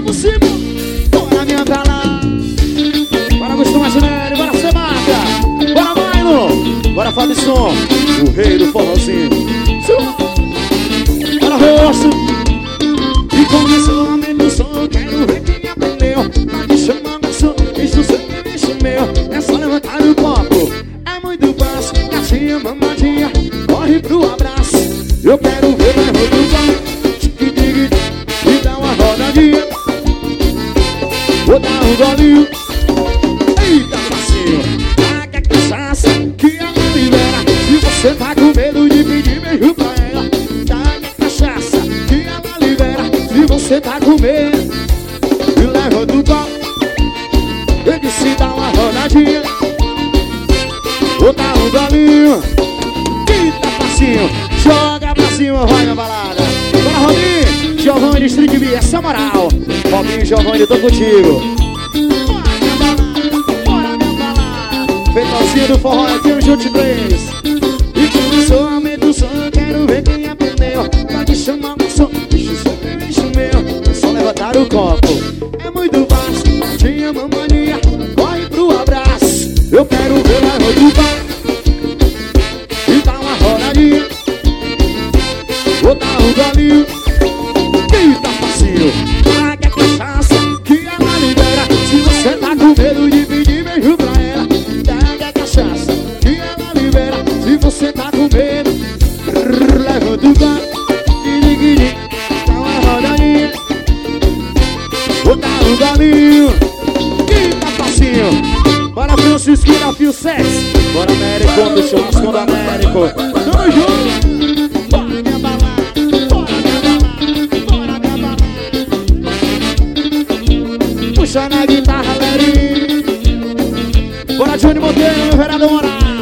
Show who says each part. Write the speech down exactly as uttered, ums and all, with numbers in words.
Speaker 1: por cima. Bora minha balada. Bora Gustavo Martinelli, bora ser marca. Bora Milo, bora Fabisson, o rei do forrozinho. Bora rosto. E começou a aumento do som. Quero ver quem aprendeu. Tá me chamando som, isso sempre me chameu. É só levantar o copo. É muito fácil, gatinha, mamadinha. Corre pro abraço. Eu quero ver mais rodando. Tique-tique, e dá uma rodadinha. Vou dar um golinho. Eita, facinho. Traga cachaça que ela libera. Se você tá com medo de pedir beijo pra ela, traga cachaça que ela libera. Se você tá com medo, me leva do pau. Eu disse dá uma rodadinha. Vou dar um golinho. Eita, facinho. Joga pra cima, vai na balada. Bora, Robinho, Giovanni, Street B, essa moral. Robinho e Giovanni, eu tô contigo. Bora, minha balada, bora, minha balada. Feitozinho do forró, aqui o Jute três. E começou a aumento do som, quero ver quem aprendeu. Pode chamar o som, bicho sempre bicho meu. É só levantar o copo. É muito fácil, tinha mamania. Corre pro abraço. Eu quero ver mais rodar. E dá uma rodadinha. Vou dar um golinho. Eita, facinho. Traga cachaça que ela libera. Se você tá com medo de pedir beijo pra ela, traga cachaça que ela libera. Se você tá com medo, levanta o copo. Guiri-guiri, dá uma rodadinha. Vou dar um golinho. Eita, facinho. Bora, Francisco da Fio Sex. Bora, Américo, do churrasco do Américo. Tamo junto. Puxa na guitarra, Leri. Bora, Johnny Monteiro, meu vereador Moraes.